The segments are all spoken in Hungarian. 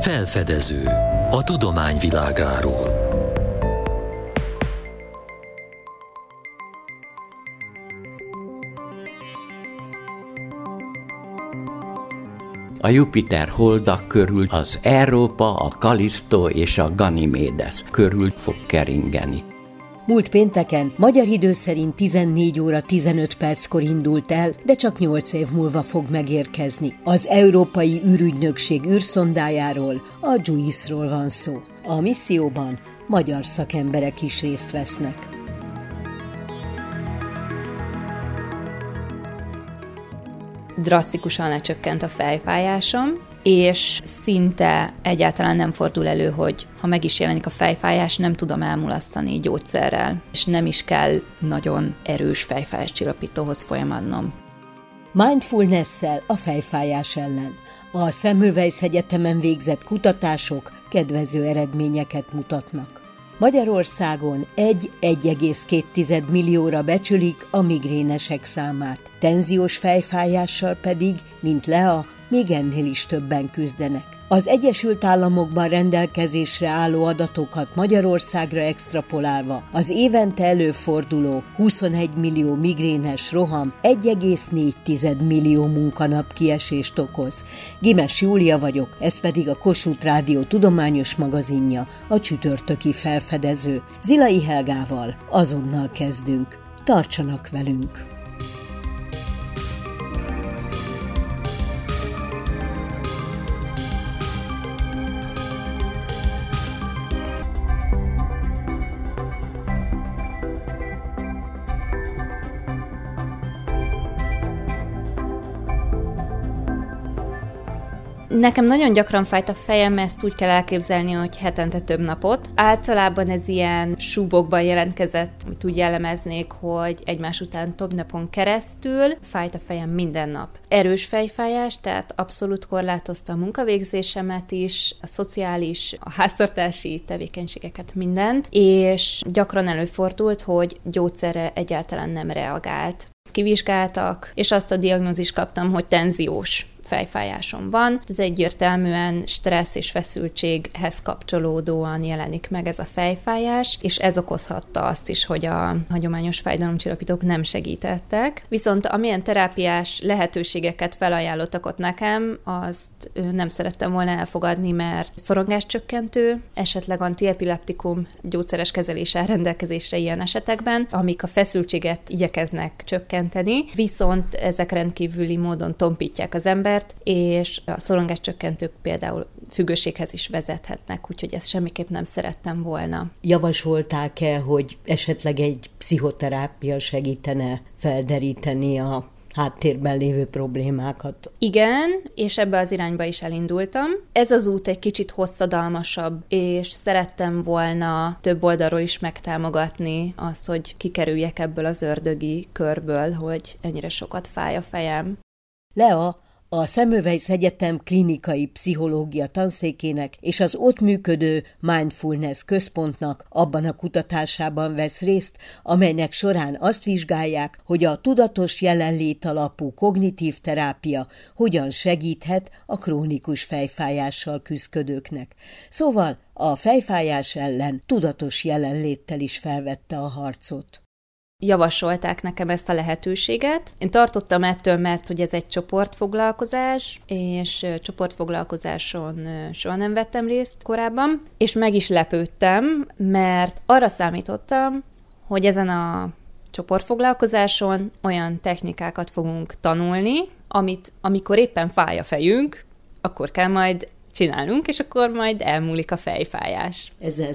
Felfedező. A tudomány világáról. A Jupiter holdak körül az Európa, a Kallisztó és a Ganymédes körül fog keringeni. Múlt pénteken magyar idő szerint 14 óra 15 perckor indult el, de csak 8 év múlva fog megérkezni. Az Európai űrügynökség űrszondájáról, a JUICE-ról van szó. A misszióban magyar szakemberek is részt vesznek. Drasztikusan lecsökkent a fejfájásom, és szinte egyáltalán nem fordul elő, hogy ha meg is jelenik a fejfájás, nem tudom elmulasztani gyógyszerrel, és nem is kell nagyon erős fejfájáscsillapítóhoz folyamodnom. Mindfulness-szel a fejfájás ellen. A Semmelweis Egyetemen végzett kutatások kedvező eredményeket mutatnak. Magyarországon 1,2 millióra becsülik a migrénesek számát. Tenziós fejfájással pedig, mint Lea, még ennél is többen küzdenek. Az Egyesült Államokban rendelkezésre álló adatokat Magyarországra extrapolálva az évente előforduló 21 millió migrénes roham 1,4 millió munkanap kiesést okoz. Gimes Júlia vagyok, ez pedig a Kossuth Rádió tudományos magazinja, a csütörtöki felfedező. Zilai Helgával azonnal kezdünk. Tartsanak velünk! Nekem nagyon gyakran fájt a fejem, ezt úgy kell elképzelni, hogy hetente több napot. Általában ez ilyen súbokban jelentkezett, amit úgy jellemeznék, hogy egymás után több napon keresztül fájt a fejem minden nap. Erős fejfájás, tehát abszolút korlátozta a munkavégzésemet is, a szociális, a háztartási tevékenységeket, mindent, és gyakran előfordult, hogy gyógyszerre egyáltalán nem reagált. Kivizsgáltak, és azt a diagnózist kaptam, hogy tenziós fejfájásom van. Ez egyértelműen stressz és feszültséghez kapcsolódóan jelenik meg ez a fejfájás, és ez okozhatta azt is, hogy a hagyományos fájdalomcsillapítók nem segítettek. Viszont amilyen terápiás lehetőségeket felajánlottak ott nekem, azt nem szerettem volna elfogadni, mert szorongáscsökkentő, esetleg antiepileptikum gyógyszeres kezelés áll rendelkezésre ilyen esetekben, amik a feszültséget igyekeznek csökkenteni, viszont ezek rendkívüli módon tompítják az embert, és a szorongáscsökkentők például függőséghez is vezethetnek, úgyhogy ezt semmiképp nem szerettem volna. Javasolták-e, hogy esetleg egy pszichoterápia segítene felderíteni a háttérben lévő problémákat? Igen, és ebbe az irányba is elindultam. Ez az út egy kicsit hosszadalmasabb, és szerettem volna több oldalról is megtámogatni azt, hogy kikerüljek ebből az ördögi körből, hogy ennyire sokat fáj a fejem. Lea a Semmelweis Egyetem klinikai pszichológia tanszékének és az ott működő Mindfulness központnak abban a kutatásában vesz részt, amelynek során azt vizsgálják, hogy a tudatos jelenlét alapú kognitív terápia hogyan segíthet a krónikus fejfájással küzdködőknek. Szóval a fejfájás ellen tudatos jelenléttel is felvette a harcot. Javasolták nekem ezt a lehetőséget. Én tartottam ettől, mert hogy ez egy csoportfoglalkozás, és csoportfoglalkozáson soha nem vettem részt korábban, és meg is lepődtem, mert arra számítottam, hogy ezen a csoportfoglalkozáson olyan technikákat fogunk tanulni, amit amikor éppen fáj a fejünk, akkor kell majd csinálnunk, és akkor majd elmúlik a fejfájás. Ezzel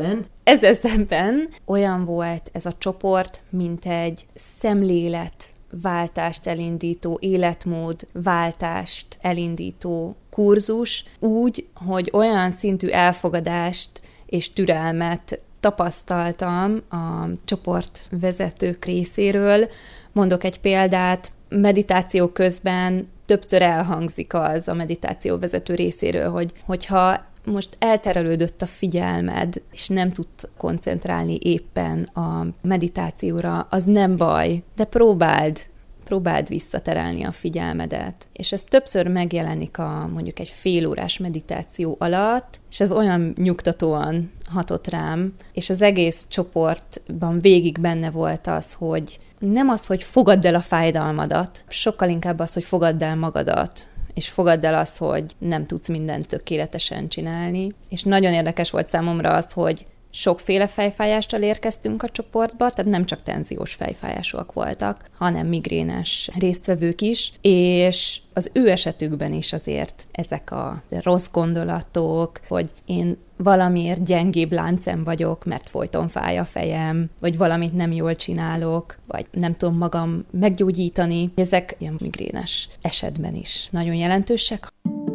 szemben olyan volt ez a csoport, mint egy szemléletváltást elindító, életmódváltást elindító kurzus, úgy, hogy olyan szintű elfogadást és türelmet tapasztaltam a csoportvezetők részéről. Mondok egy példát, meditáció közben többször elhangzik az a meditációvezető részéről, hogyha most elterelődött a figyelmed, és nem tud koncentrálni éppen a meditációra, az nem baj, de próbáld visszaterelni a figyelmedet. És ez többször megjelenik mondjuk egy félórás meditáció alatt, és ez olyan nyugtatóan hatott rám, és az egész csoportban végig benne volt az, hogy nem az, hogy fogadd el a fájdalmadat, sokkal inkább az, hogy fogadd el magadat, és fogadd el azt, hogy nem tudsz mindent tökéletesen csinálni. És nagyon érdekes volt számomra az, hogy sokféle fejfájással érkeztünk a csoportba, tehát nem csak tenziós fejfájások voltak, hanem migrénes résztvevők is, és az ő esetükben is azért ezek a rossz gondolatok, hogy én valamiért gyengébb láncem vagyok, mert folyton fáj a fejem, vagy valamit nem jól csinálok, vagy nem tudom magam meggyógyítani. Ezek ilyen migrénes esetben is nagyon jelentősek.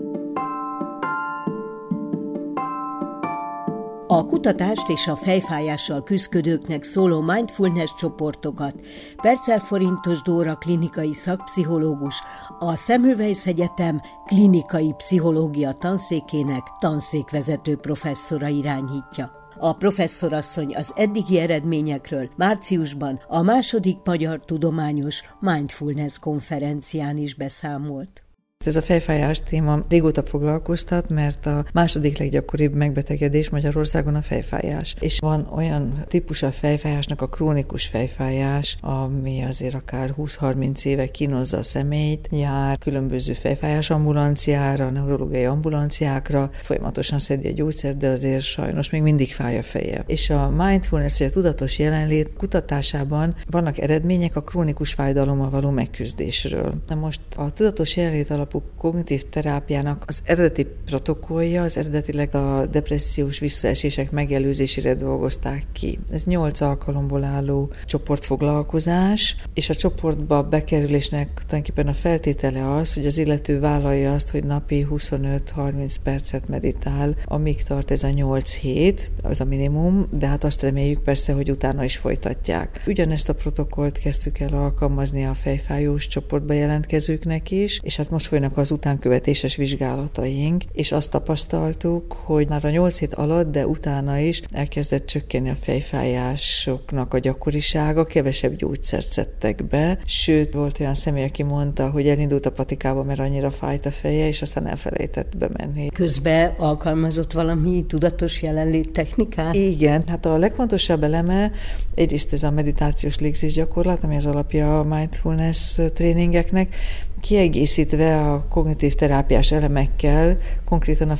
A kutatást és a fejfájással küzdködőknek szóló mindfulness csoportokat Percel Forintos Dóra klinikai szakpszichológus, a Semmelweis Egyetem klinikai pszichológia tanszékének tanszékvezető professzora irányítja. A professzorasszony az eddigi eredményekről márciusban a 2. Magyar Tudományos Mindfulness konferencián is beszámolt. Ez a fejfájás téma régóta foglalkoztat, mert a második leggyakoribb megbetegedés Magyarországon a fejfájás. És van olyan típus a fejfájásnak, a krónikus fejfájás, ami azért akár 20-30 éve kínozza a személyt, jár különböző fejfájás ambulanciára, neurológiai ambulanciákra, folyamatosan szedi a gyógyszert, de azért sajnos még mindig fáj a feje. És a mindfulness, vagy a tudatos jelenlét kutatásában vannak eredmények a krónikus fájdalommal való megküzdésről. Na most a tudatos jelenlét alapú kognitív terápiának az eredeti protokollja, az eredetileg a depressziós visszaesések megelőzésére dolgozták ki. Ez 8 alkalomból álló csoportfoglalkozás, és a csoportba bekerülésnek tulajdonképpen a feltétele az, hogy az illető vállalja azt, hogy napi 25-30 percet meditál, amíg tart ez a 8 hét, az a minimum, de hát azt reméljük persze, hogy utána is folytatják. Ugyanezt a protokollt kezdtük el alkalmazni a fejfájós csoportba jelentkezőknek is, és hát most folynak az utánkövetéses vizsgálataink, és azt tapasztaltuk, hogy már a 8 hét alatt, de utána is elkezdett csökkenni a fejfájásoknak a gyakorisága, kevesebb gyógyszert szedtek be, sőt, volt olyan személy, aki mondta, hogy elindult a patikába, mert annyira fájt a feje, és aztán elfelejtett bemenni. Közben alkalmazott valami tudatos jelenlét technikát? Igen, hát a legfontosabb eleme egyrészt ez a meditációs légzésgyakorlat, ami az alapja a mindfulness tréningeknek, kiegészítve a kognitív terápiás elemekkel, konkrétan a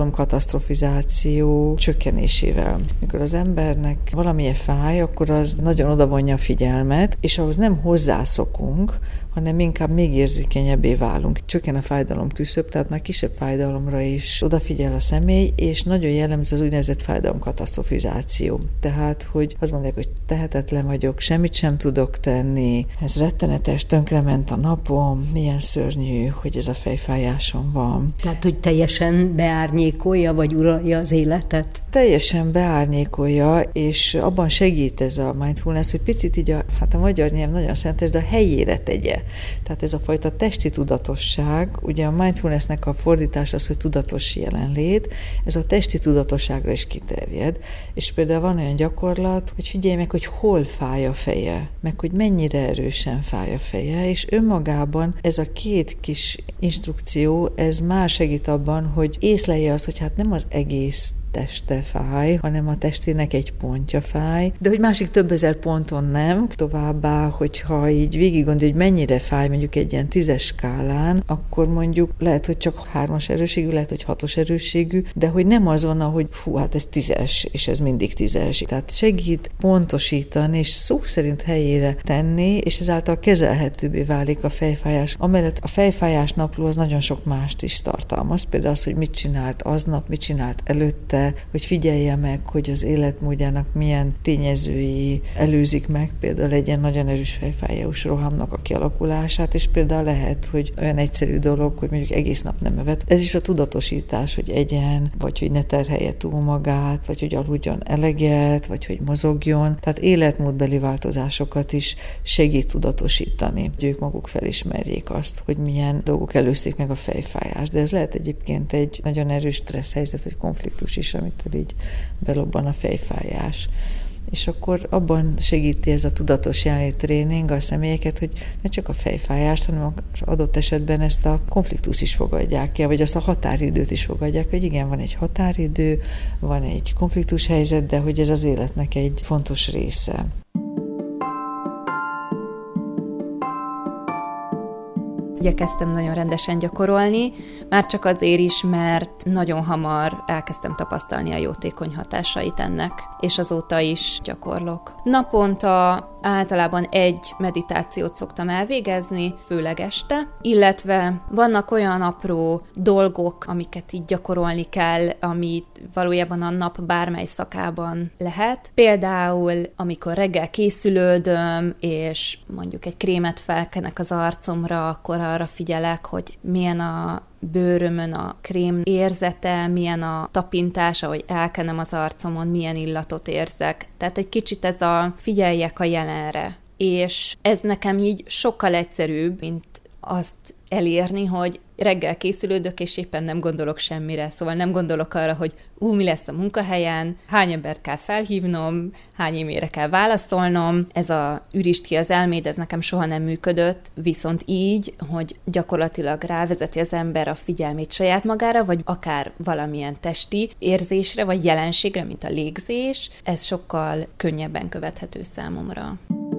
fájdalomkatastrofizáció csökkenésével. Mikor az embernek valamilyen fáj, akkor az nagyon odavonja a figyelmet, és ahhoz nem hozzászokunk, hanem inkább még érzékenyebbé válunk. Csökken a fájdalom küszöb, tehát már kisebb fájdalomra is odafigyel a személy, és nagyon jellemző az úgynevezett fájdalomkatastrofizálció. Tehát, hogy azt gondolják, hogy tehetetlen vagyok, semmit sem tudok tenni, ez rettenetes, tönkrement a napom, milyen szörnyű, hogy ez a fejfájásom van. Tehát, hogy teljesen beárnyékolja, vagy uralja az életet? Teljesen beárnyékolja, és abban segít ez a mindfulness, hogy picit így a magyar nyelv nagyon szentes, de a helyére tegye. Tehát ez a fajta testi tudatosság, ugye a mindfulnessnek a fordítás az, hogy tudatos jelenlét, ez a testi tudatosságra is kiterjed, és például van olyan gyakorlat, hogy figyelj meg, hogy hol fáj a feje, meg hogy mennyire erősen fáj a feje, és önmagában ez a 2 kis instrukció, ez már segít abban, hogy észlelje azt, hogy hát nem az egész teste fáj, hanem a testének egy pontja fáj, de hogy másik több ezer ponton nem. Továbbá, hogyha így végig gondolja, hogy mennyire fáj mondjuk egy ilyen 10-es skálán, akkor mondjuk lehet, hogy csak 3-as erősségű, lehet, hogy 6-os erősségű, de hogy nem az van, hogy fú, hát ez 10-es, és ez mindig 10-es. Tehát segít pontosítani, és szó szerint helyére tenni, és ezáltal kezelhetőbbé válik a fejfájás. Amellett a fejfájás napló az nagyon sok mást is tartalmaz, például az, hogy mit csinált aznap, mit csinált előtte, hogy figyelje meg, hogy az életmódjának milyen tényezői előzik meg, például egy ilyen nagyon erős fejfájós rohamnak a kialakulását, és például lehet, hogy olyan egyszerű dolog, hogy mondjuk egész nap nem evett. Ez is a tudatosítás, hogy egyen, vagy hogy ne terhelje túl magát, vagy hogy aludjon eleget, vagy hogy mozogjon. Tehát életmódbeli változásokat is segít tudatosítani, hogy ők maguk felismerjék azt, hogy milyen dolgok előzték meg a fejfájást. De ez lehet egyébként egy nagyon erős stressz helyzet, vagy konfliktus is, amitől így belobban a fejfájás. és akkor abban segíti ez a tudatos jelenlét tréning a személyeket, hogy ne csak a fejfájást, hanem az adott esetben ezt a konfliktust is fogadják el, vagy azt a határidőt is fogadják, hogy igen, van egy határidő, van egy konfliktus helyzet, de hogy ez az életnek egy fontos része. Igyekeztem nagyon rendesen gyakorolni, már csak azért is, mert nagyon hamar elkezdtem tapasztalni a jótékony hatásait ennek, és azóta is gyakorlok. Naponta általában egy meditációt szoktam elvégezni, főleg este, illetve vannak olyan apró dolgok, amiket így gyakorolni kell, amit valójában a nap bármely szakában lehet. Például, amikor reggel készülődöm, és mondjuk egy krémet felkenek az arcomra, akkor arra figyelek, hogy milyen a bőrömön a krém érzete, milyen a tapintása, hogy elkenem az arcomon, milyen illatot érzek. Tehát egy kicsit ez a figyeljek a jelenre. És ez nekem így sokkal egyszerűbb, mint azt elérni, hogy reggel készülődök, és éppen nem gondolok semmire. Szóval nem gondolok arra, hogy mi lesz a munkahelyen, hány embert kell felhívnom, hány e-mailre kell válaszolnom. Ez a ürítsd ki az elméd, ez nekem soha nem működött, viszont így, hogy gyakorlatilag rávezeti az ember a figyelmét saját magára, vagy akár valamilyen testi érzésre, vagy jelenségre, mint a légzés, ez sokkal könnyebben követhető számomra.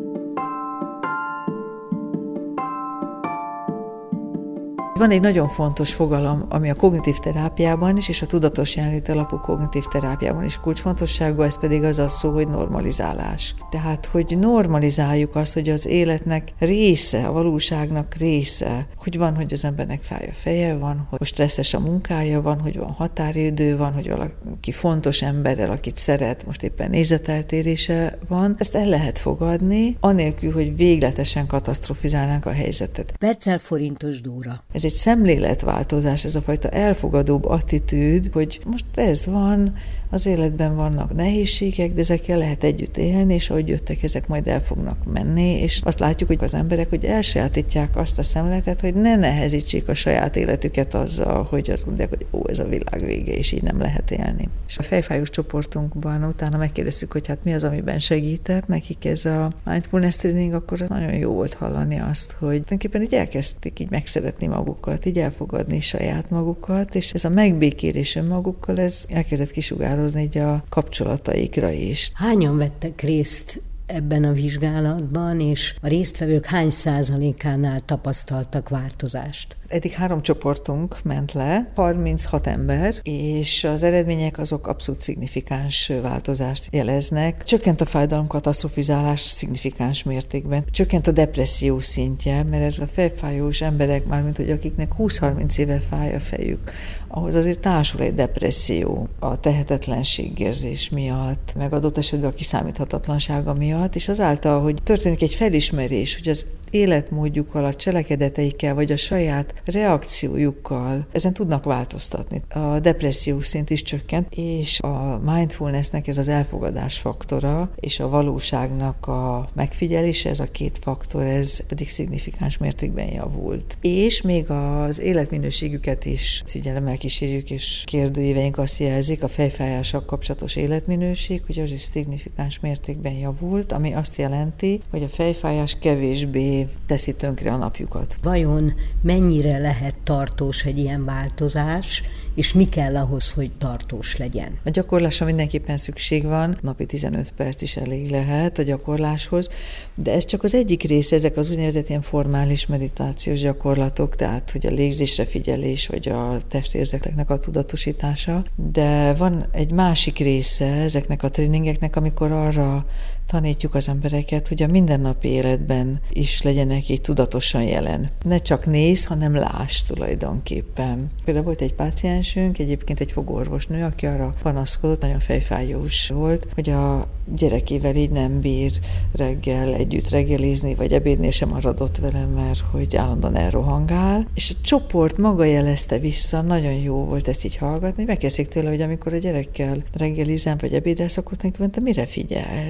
Van egy nagyon fontos fogalom, ami a kognitív terápiában is, és a tudatos jelenlét alapú kognitív terápiában is kulcsfontosságú, ez pedig az a szó, hogy normalizálás. Tehát, hogy normalizáljuk azt, hogy az életnek része, a valóságnak része, hogy van, hogy az embernek fáj a feje, van, hogy stresszes a munkája, van, hogy van határidő, van, hogy valaki fontos emberrel, akit szeret, most éppen nézeteltérése van. Ezt el lehet fogadni, anélkül, hogy végletesen katasztrofizálnánk a helyzetet. Perccel Forintos Dóra. Ez egy szemléletváltozás, ez a fajta elfogadóbb attitűd, hogy most ez van, az életben vannak nehézségek, de ezekkel lehet együtt élni, és ahogy jöttek, ezek majd el fognak menni, és azt látjuk, hogy az emberek, hogy elsajátítják azt a szemléletet, hogy ne nehezítsék a saját életüket azzal, hogy azt mondják, hogy ez a világ vége, és így nem lehet élni. És a fejfájós csoportunkban utána megkérdeztük, hogy hát mi az, amiben segített nekik ez a mindfulness training, akkor nagyon jó volt hallani azt, hogy tulajdonképpen így elkezdték így megszeretni magukat, így elfogadni saját magukat, és ez a megbékélés önmagukkal, ez elkezdett kisugározni így a kapcsolataikra is. Hányan vettek részt ebben a vizsgálatban, és a résztvevők hány százalékánál tapasztaltak változást? Eddig 3 csoportunk ment le, 36 ember, és az eredmények azok abszolút szignifikáns változást jeleznek. Csökkent a fájdalomkatasztrofizálás szignifikáns mértékben, csökkent a depresszió szintje, mert a fejfájós emberek, mármint hogy akiknek 20-30 éve fáj a fejük, ahhoz azért társul egy depresszió a tehetetlenségérzés miatt, meg adott esetben a kiszámíthatatlansága miatt, és azáltal, hogy történik egy felismerés, hogy az életmódjukkal, a cselekedeteikkel, vagy a saját reakciójukkal ezen tudnak változtatni. A depresszió szint is csökkent, és a mindfulnessnek ez az elfogadás faktora, és a valóságnak a megfigyelése, ez a 2 faktor, ez pedig szignifikáns mértékben javult. És még az életminőségüket is figyelemmel kísérjük, és kérdőíveink azt jelzik, a fejfájással kapcsolatos életminőség, hogy az is szignifikáns mértékben javult, ami azt jelenti, hogy a fejfájás kevésbé teszi tönkre a napjukat. Vajon mennyire lehet tartós egy ilyen változás, és mi kell ahhoz, hogy tartós legyen? A gyakorlásra mindenképpen szükség van, napi 15 perc is elég lehet a gyakorláshoz, de ez csak az egyik része, ezek az úgynevezett ilyen formális meditációs gyakorlatok, tehát hogy a légzésre figyelés, vagy a testérzeteknek a tudatosítása, de van egy másik része ezeknek a tréningeknek, amikor arra tanítjuk az embereket, hogy a mindennapi életben is legyenek így tudatosan jelen. Ne csak néz, hanem láss tulajdonképpen. Például volt egy páciensünk, egyébként egy fogorvosnő, aki arra panaszkodott, nagyon fejfájós volt, hogy a gyerekével így nem bír reggel együtt reggelizni, vagy ebédnél sem maradott velem, mert hogy állandóan elrohangál. És a csoport maga jelezte vissza, nagyon jó volt ezt így hallgatni, megkezdték tőle, hogy amikor a gyerekkel reggelizem, vagy ebédelsz, akkor te mire figyelsz?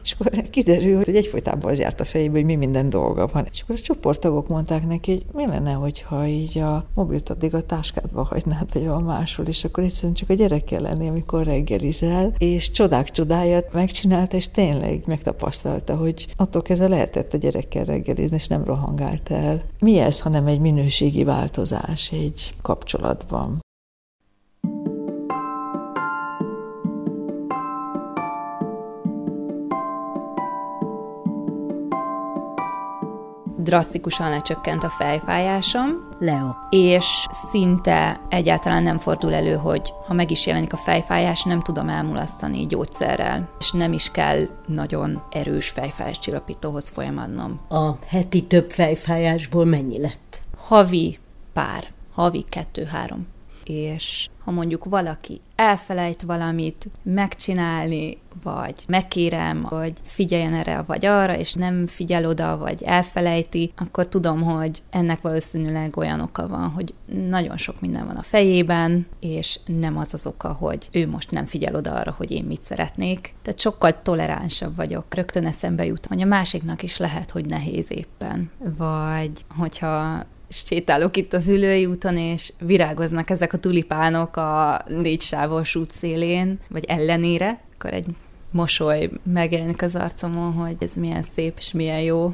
És akkor kiderül, hogy egyfolytában az járt a fejébe, hogy mi minden dolga van. És akkor a csoporttagok mondták neki, hogy mi lenne, hogyha így a mobilt addig a táskádba hagynád, vagy valami máshol, és akkor egyszerűen csak a gyerekkel lenni, amikor reggelizel, és csodák csodáját megcsinálta, és tényleg megtapasztalta, hogy attól kezdve lehetett a gyerekkel reggelizni, és nem rohangált el. Mi ez, hanem egy minőségi változás egy kapcsolatban? Drasztikusan lecsökkent a fejfájásom, Lea. és szinte egyáltalán nem fordul elő, hogy ha meg is jelenik a fejfájás, nem tudom elmulasztani gyógyszerrel, és nem is kell nagyon erős fejfájáscsillapítóhoz folyamodnom. A heti több fejfájásból mennyi lett? Havi 2-3. És ha mondjuk valaki elfelejt valamit megcsinálni, vagy megkérem, hogy figyeljen erre vagy arra, és nem figyel oda, vagy elfelejti, akkor tudom, hogy ennek valószínűleg olyan oka van, hogy nagyon sok minden van a fejében, és nem az az oka, hogy ő most nem figyel oda arra, hogy én mit szeretnék. Tehát sokkal toleránsabb vagyok. Rögtön eszembe jut, hogy a másiknak is lehet, hogy nehéz éppen. Vagy hogyha sétálok itt az Üllői úton, és virágoznak ezek a tulipánok a 4 sávos út szélén, vagy ellenére, akkor egy mosoly megjelenik az arcomon, hogy ez milyen szép és milyen jó.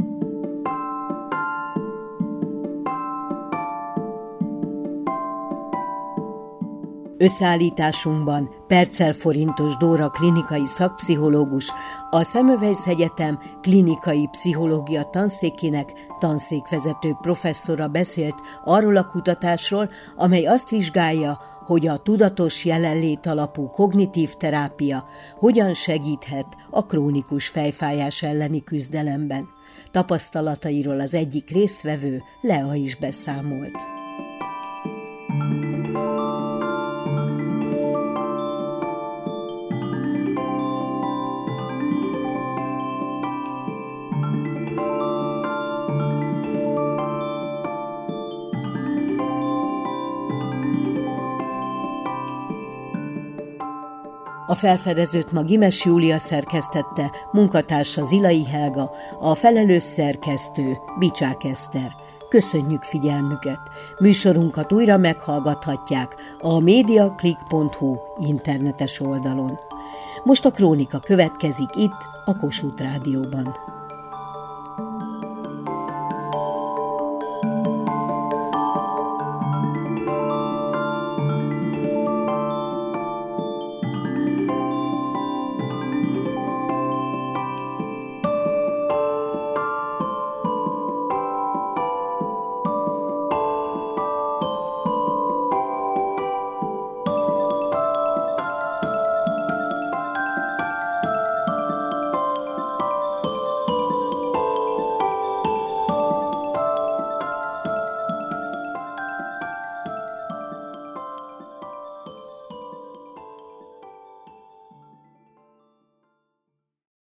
Összeállításunkban Perccel Forintos Dóra klinikai szakpszichológus, a Semmelweis Egyetem klinikai pszichológia tanszékének tanszékvezető professzora beszélt arról a kutatásról, amely azt vizsgálja, hogy a tudatos jelenlét alapú kognitív terápia hogyan segíthet a krónikus fejfájás elleni küzdelemben. Tapasztalatairól az egyik résztvevő, Lea is beszámolt. A felfedezőt ma Gimes Júlia szerkesztette, munkatársa Zilai Helga, a felelős szerkesztő Bicsák Eszter. Köszönjük figyelmüket! Műsorunkat újra meghallgathatják a mediaclick.hu internetes oldalon. Most a krónika következik itt, a Kossuth Rádióban.